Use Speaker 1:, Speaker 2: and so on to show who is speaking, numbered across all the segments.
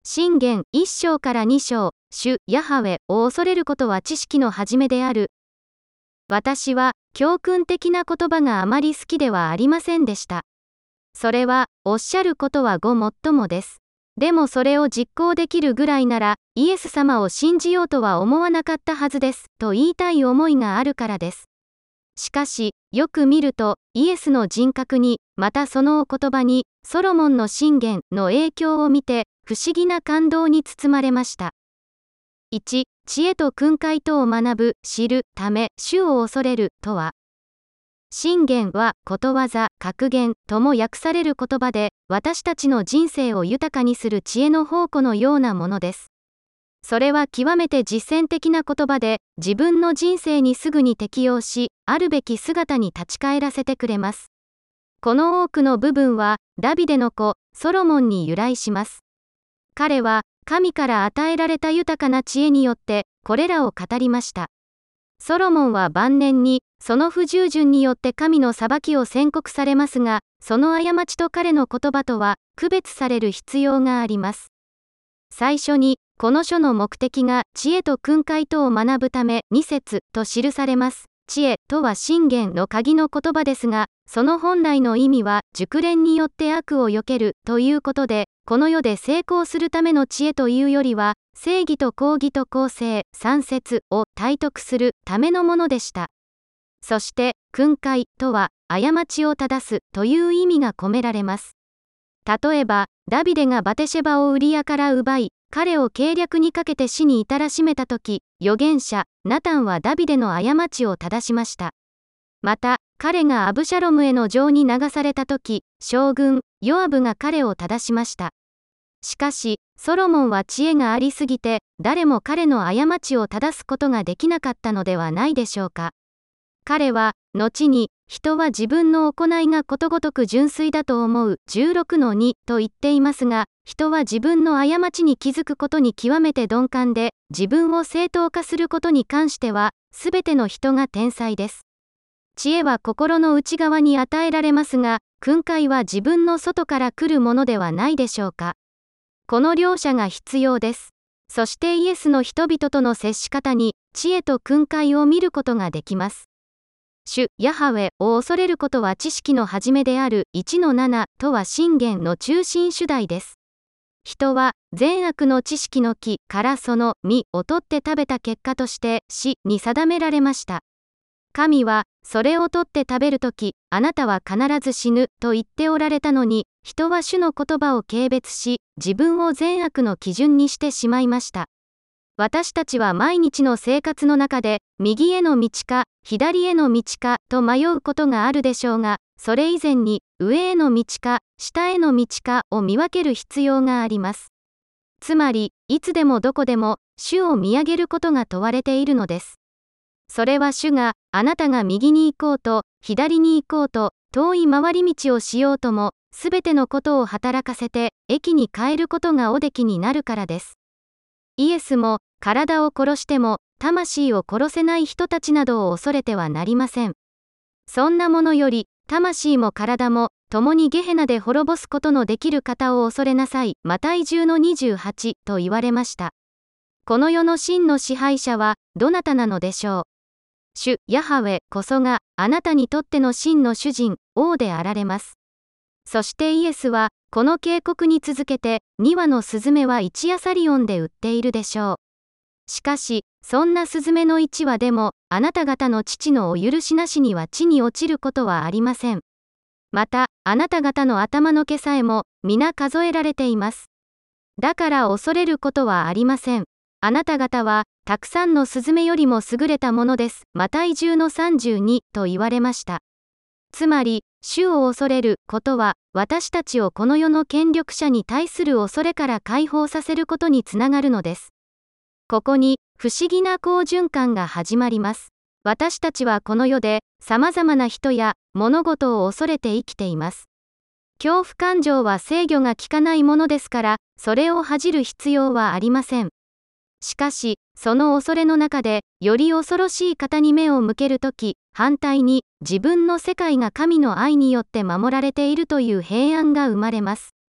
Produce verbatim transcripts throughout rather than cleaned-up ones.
Speaker 1: 箴言いっ章からに章、主ヤハウェを恐れることは知識の始めである。私は、教訓的な言葉があまり好きではありませんでした。それは、おっしゃることはごもっともです。でもそれを実行できるぐらいなら、イエス様を信じようとは思わなかったはずです、と言いたい思いがあるからです。しかし、よく見ると、イエスの人格に、またそのお言葉に、ソロモンの箴言の影響を見て、不思議な感動に包まれました。いち、知恵と訓戒とを学ぶ、知るため、主を恐れる、とは。箴言は、ことわざ、格言、とも訳される言葉で、私たちの人生を豊かにする知恵の宝庫のようなものです。それは極めて実践的な言葉で、自分の人生にすぐに適用し、あるべき姿に立ち返らせてくれます。この多くの部分は、ダビデの子、ソロモンに由来します。彼は、神から与えられた豊かな知恵によって、これらを語りました。ソロモンは晩年に、その不従順によって神の裁きを宣告されますが、その過ちと彼の言葉とは、区別される必要があります。最初に、この書の目的が、知恵と訓戒とを学ぶため、に節と記されます。知恵とは箴言の鍵の言葉ですが、その本来の意味は、熟練によって悪を避けるということで、この世で成功するための知恵というよりは、正義と公義と公正、さん節を体得するためのものでした。そして、訓戒とは、過ちを正すという意味が込められます。例えば、ダビデがバテシェバをウリアから奪い、彼を計略にかけて死に至らしめたとき、預言者、ナタンはダビデの過ちを正しました。また、彼がアブシャロムへの情に流されたとき、将軍、ヨアブが彼を正しました。しかし、ソロモンは知恵がありすぎて、誰も彼の過ちを正すことができなかったのではないでしょうか。彼は、後に、人は自分の行いがことごとく純粋だと思うじゅうろくのにと言っていますが、人は自分の過ちに気づくことに極めて鈍感で、自分を正当化することに関しては、すべての人が天才です。知恵は心の内側に与えられますが、訓戒は自分の外から来るものではないでしょうか。この両者が必要です。そしてイエスの人々との接し方に、知恵と訓戒を見ることができます。主ヤハウェを恐れることは知識の始めである いちのなな とは箴言の中心主題です。人は善悪の知識の木からその実を取って食べた結果として死に定められました。神はそれを取って食べるとき、あなたは必ず死ぬと言っておられたのに、人は主の言葉を軽蔑し、自分を善悪の基準にしてしまいました。私たちは毎日の生活の中で、右への道か、左への道か、と迷うことがあるでしょうが、それ以前に、上への道か、下への道かを見分ける必要があります。つまり、いつでもどこでも、主を見上げることが問われているのです。それは主が、あなたが右に行こうと、左に行こうと、遠い回り道をしようとも、すべてのことを働かせて、益に変えることがおできになるからです。イエスも、体を殺しても、魂を殺せない人たちなどを恐れてはなりません。そんなものより、魂も体も、共にゲヘナで滅ぼすことのできる方を恐れなさい。マタイじゅうのにじゅうはちと言われました。この世の真の支配者は、どなたなのでしょう。主、ヤハウェこそが、あなたにとっての真の主人、王であられます。そしてイエスは、この警告に続けて、にわのスズメはいちアサリオンで売っているでしょう。しかし、そんなスズメのいちわでも、あなた方の父のお許しなしには地に落ちることはありません。また、あなた方の頭の毛さえも、皆数えられています。だから恐れることはありません。あなた方は、たくさんのスズメよりも優れたものです。マタイじゅうのさんじゅうにと言われました。つまり、主を恐れることは、私たちをこの世の権力者に対する恐れから解放させることにつながるのです。ここに、不思議な好循環が始まります。私たちはこの世で、様々な人や物事を恐れて生きています。恐怖感情は制御が効かないものですから、それを恥じる必要はありません。しかし、その恐れの中で、より恐ろしい方に目を向けるとき、反対に、自分の世界が神の愛によって守られているという平安が生まれます。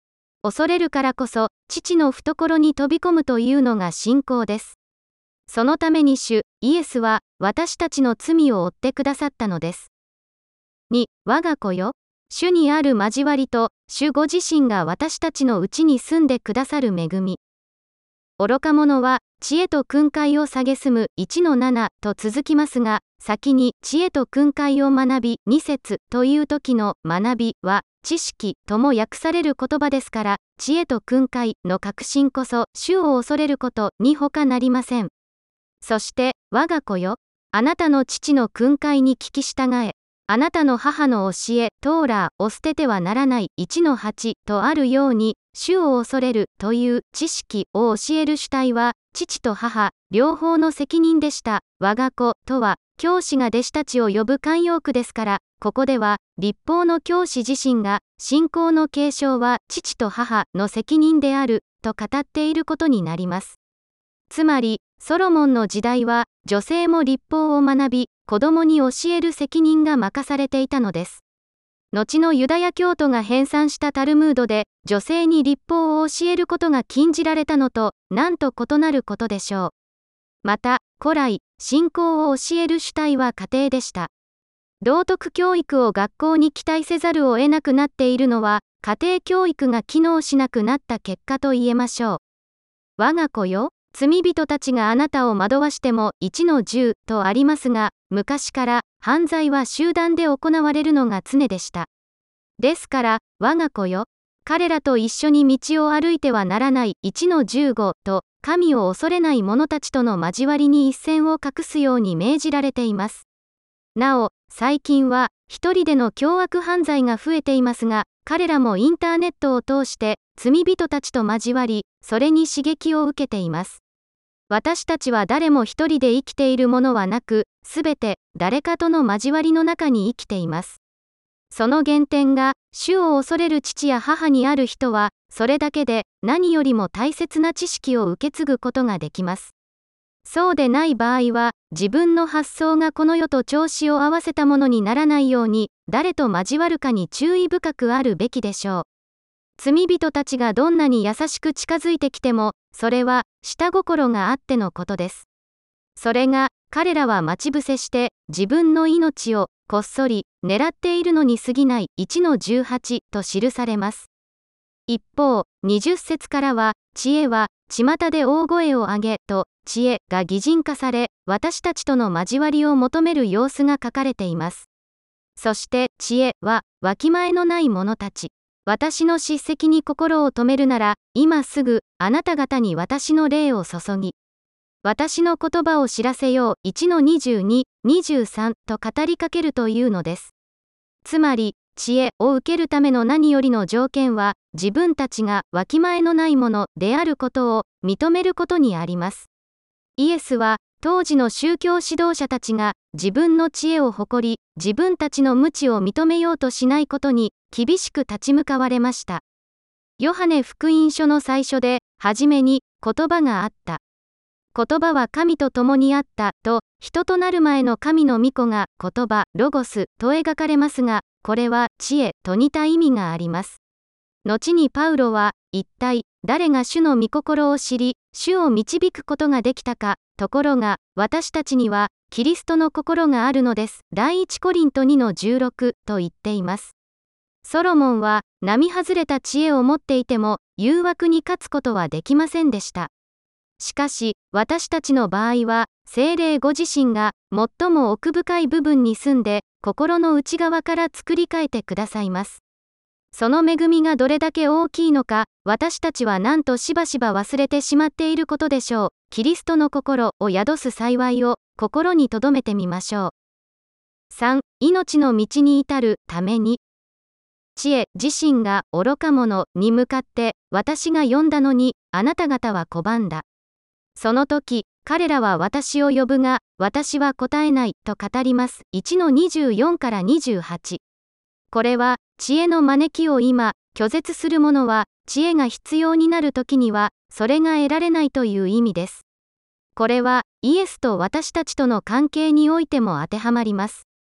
Speaker 1: 恐れるからこそ、父の懐に飛び込むというのが信仰です。そのために主イエスは私たちの罪を負ってくださったのです。に、我が子よ、主にある交わりと、主ご自身が私たちのうちに住んでくださる恵み。愚か者は、知恵と訓戒を蔑むいちのななと続きますが、先に知恵と訓戒を学びに節という時の学びは、知識とも訳される言葉ですから、知恵と訓戒の確信こそ、主を恐れることに他なりません。そして、我が子よ、あなたの父の訓戒に聞き従え、あなたの母の教え、トーラーを捨ててはならないいちのはちとあるように、主を恐れるという知識を教える主体は、父と母、両方の責任でした。我が子とは、教師が弟子たちを呼ぶ慣用句ですから、ここでは、律法の教師自身が、信仰の継承は父と母の責任である、と語っていることになります。つまり、ソロモンの時代は、女性も律法を学び、子供に教える責任が任されていたのです。後のユダヤ教徒が編纂したタルムードで、女性に律法を教えることが禁じられたのと、なんと異なることでしょう。また、古来、信仰を教える主体は家庭でした。道徳教育を学校に期待せざるを得なくなっているのは、家庭教育が機能しなくなった結果と言えましょう。我が子よ、罪人たちがあなたを惑わしてもいちのじゅうとありますが、昔から犯罪は集団で行われるのが常でした。ですから、我が子よ、彼らと一緒に道を歩いてはならないいちのじゅうごと、神を恐れない者たちとの交わりに一線を画すように命じられています。なお、最近は一人での凶悪犯罪が増えていますが、彼らもインターネットを通して罪人たちと交わり、それに刺激を受けています。私たちは誰も一人で生きているものはなく、すべて誰かとの交わりの中に生きています。その原点が、主を恐れる父や母にある人は、それだけで何よりも大切な知識を受け継ぐことができます。そうでない場合は、自分の発想がこの世と調子を合わせたものにならないように、誰と交わるかに注意深くあるべきでしょう。罪人たちがどんなに優しく近づいてきても、それは下心があってのことです。それが、彼らは待ち伏せして、自分の命をこっそり狙っているのに過ぎないいちのじゅうはちと記されます。一方、にじゅっ節からは、知恵は巷で大声を上げと、知恵が擬人化され、私たちとの交わりを求める様子が書かれています。そして、知恵は、わきまえのない者たち。私の叱責に心を止めるなら、今すぐ、あなた方に私の霊を注ぎ、私の言葉を知らせよういちのにじゅうに、にじゅうさんと語りかけるというのです。つまり、知恵を受けるための何よりの条件は、自分たちがわきまえのないものであることを認めることにあります。イエスは、当時の宗教指導者たちが自分の知恵を誇り、自分たちの無知を認めようとしないことに厳しく立ち向かわれました。ヨハネ福音書の最初で、はじめに言葉があった。言葉は神と共にあったと、人となる前の神の御子が言葉、ロゴスと描かれますが、これは知恵と似た意味があります。後にパウロは、一体誰が主の御心を知り、主を導くことができたか、ところが、私たちには、キリストの心があるのです。第一コリントにのじゅうろくと言っています。ソロモンは、並外れた知恵を持っていても、誘惑に勝つことはできませんでした。しかし、私たちの場合は、聖霊ご自身が、最も奥深い部分に住んで、心の内側から作り変えてくださいます。その恵みがどれだけ大きいのか、私たちはなんとしばしば忘れてしまっていることでしょう。キリストの心を宿す幸いを、心に留めてみましょう。さん、命の道に至るために。知恵自身が愚か者に向かって、私が呼んだのに、あなた方は拒んだ。その時、彼らは私を呼ぶが、私は答えないと語ります。いちのにじゅうよんからにじゅうはち。これは、知恵の招きを今、拒絶する者は、知恵が必要になる時には、それが得られないという意味です。これは、イエスと私たちとの関係においても当てはまります。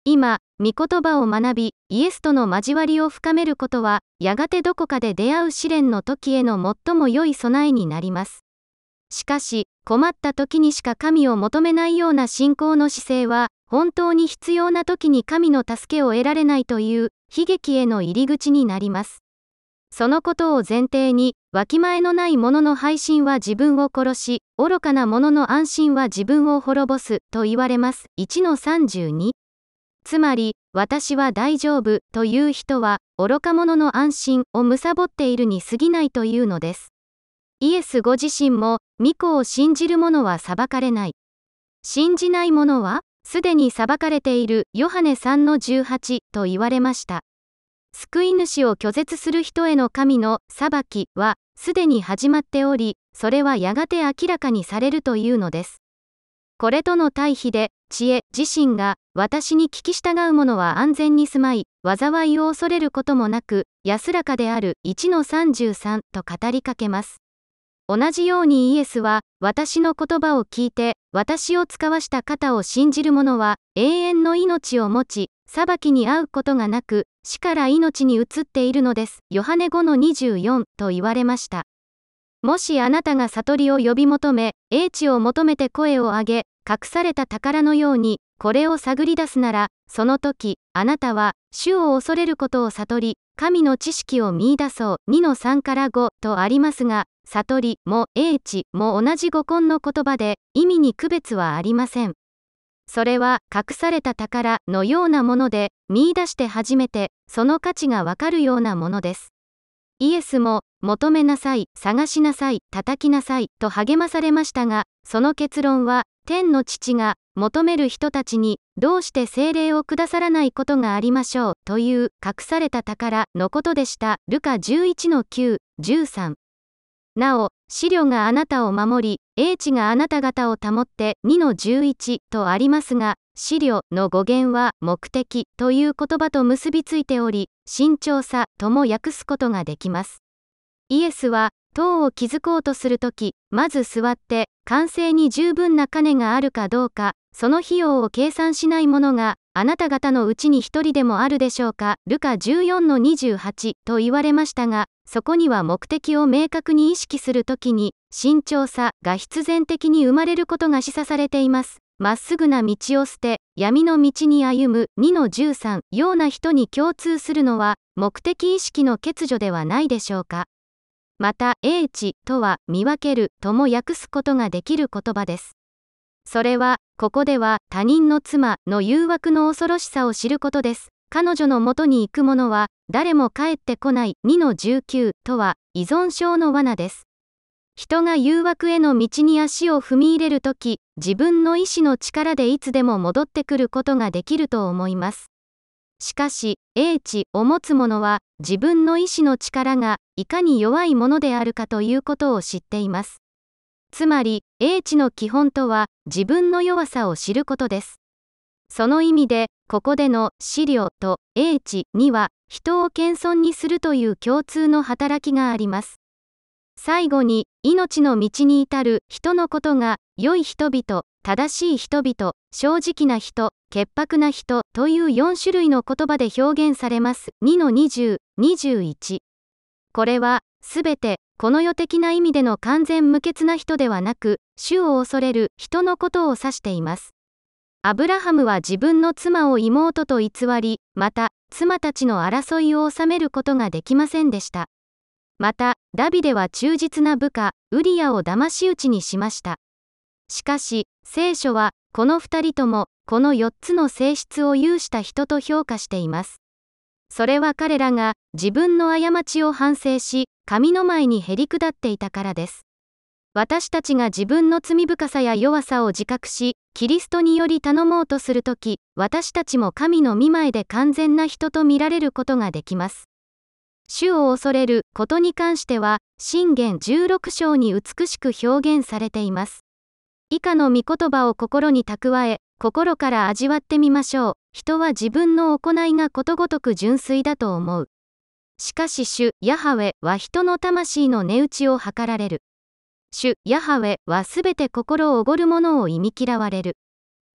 Speaker 1: 今、御言葉を学び、イエスとの交わりを深めることは、やがてどこかで出会う試練の時への最も良い備えになります。しかし、困った時にしか神を求めないような信仰の姿勢は、本当に必要な時に神の助けを得られないという悲劇への入り口になります。そのことを前提に、わきまえのない者の背信は自分を殺し、愚かな者の安心は自分を滅ぼす、と言われます。いちのさんじゅうに。つまり、私は大丈夫、という人は、愚か者の安心を貪っているに過ぎないというのです。イエスご自身も、御子を信じる者は裁かれない。信じない者は、すでに裁かれている、ヨハネさんのじゅうはち、と言われました。救い主を拒絶する人への神の裁きは、すでに始まっており、それはやがて明らかにされるというのです。これとの対比で、知恵自身が、私に聞き従う者は安全に住まい、災いを恐れることもなく、安らかである。いちのさんじゅうさんと語りかけます。同じようにイエスは、私の言葉を聞いて、私を使わした方を信じる者は、永遠の命を持ち、裁きに遭うことがなく、死から命に移っているのです。ヨハネごのにじゅうよんと言われました。もしあなたが悟りを呼び求め、英知を求めて声を上げ、隠された宝のように、これを探り出すなら、その時、あなたは、主を恐れることを悟り、神の知識を見出そう。にのさんからごとありますが、悟りも英知も同じ語根の言葉で、意味に区別はありません。それは、隠された宝のようなもので、見出して初めて、その価値がわかるようなものです。イエスも、求めなさい、探しなさい、叩きなさい、と励まされましたが、その結論は、天の父が、求める人たちに、どうして聖霊をくださらないことがありましょう、という、隠された宝のことでした。ルカじゅういちのきゅう、じゅうさん。なお、思慮があなたを守り、英知があなた方を保って、にのじゅういちとありますが、思慮の語源は、目的という言葉と結びついており、慎重さとも訳すことができます。イエスは、塔を築こうとするとき、まず座って、完成に十分な金があるかどうか、その費用を計算しないものが、あなた方のうちに一人でもあるでしょうか。ルカじゅうよんのにじゅうはちと言われましたが、そこには目的を明確に意識するときに、慎重さが必然的に生まれることが示唆されています。まっすぐな道を捨て、闇の道に歩む。にのじゅうさんような人に共通するのは、目的意識の欠如ではないでしょうか。また、英知とは、見分けるとも訳すことができる言葉です。それは、ここでは、他人の妻の誘惑の恐ろしさを知ることです。彼女のもとに行く者は、誰も帰ってこない。にのじゅうきゅうとは、依存症の罠です。人が誘惑への道に足を踏み入れるとき、自分の意志の力でいつでも戻ってくることができると思います。しかし、英知を持つ者は、自分の意志の力が、いかに弱いものであるかということを知っています。つまり、英知の基本とは、自分の弱さを知ることです。その意味で、ここでの思慮と英知には、人を謙遜にするという共通の働きがあります。最後に、命の道に至る人のことが、良い人々、正しい人々、正直な人、潔白な人というよん種類の言葉で表現されます。にのにじゅう、にじゅういち。これは、すべて、この世的な意味での完全無欠な人ではなく、主を恐れる人のことを指しています。アブラハムは自分の妻を妹と偽り、また、妻たちの争いを収めることができませんでした。また、ダビデは忠実な部下、ウリヤを騙し討ちにしました。しかし、聖書は、この二人とも、この四つの性質を有した人と評価しています。それは彼らが、自分の過ちを反省し、神の前にへり下っていたからです。私たちが自分の罪深さや弱さを自覚し、キリストにより頼もうとするとき、私たちも神の御前で完全な人と見られることができます。主を恐れることに関しては、箴言じゅうろく章に美しく表現されています。以下の御言葉を心に蓄え、心から味わってみましょう。人は自分の行いがことごとく純粋だと思う。しかし主、ヤハウェは人の魂の値打ちを測られる。主、ヤハウェはすべて心をおごる者を忌み嫌われる。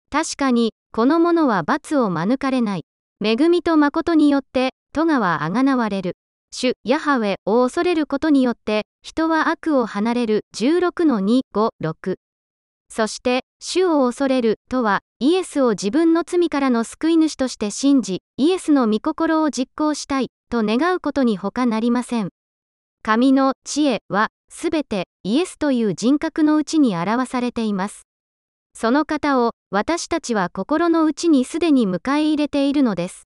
Speaker 1: 確かに、この者は罰を免れない。恵みと誠によって、咎はあがなわれる。主ヤハウェを恐れることによって、人は悪を離れる。じゅうろくのに、ご、ろく。そして、主を恐れるとは、イエスを自分の罪からの救い主として信じ、イエスの御心を実行したい、と願うことに他なりません。神の知恵は、すべてイエスという人格のうちに表されています。その方を、私たちは心の内にすでに迎え入れているのです。